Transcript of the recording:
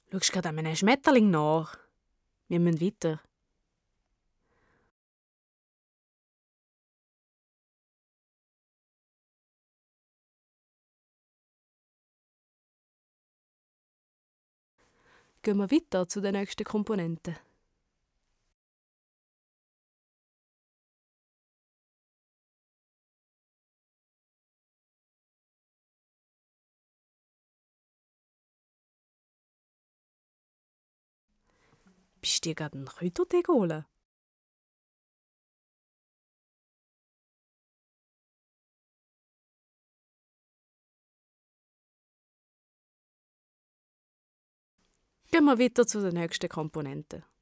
Schaust gerade einem Schmetterling nach? Wir müssen weiter. Gehen wir weiter zu der nächsten Komponente. Bist du dir gerade einen Kräutertee geholt? Gehen wir weiter zu der nächsten Komponente.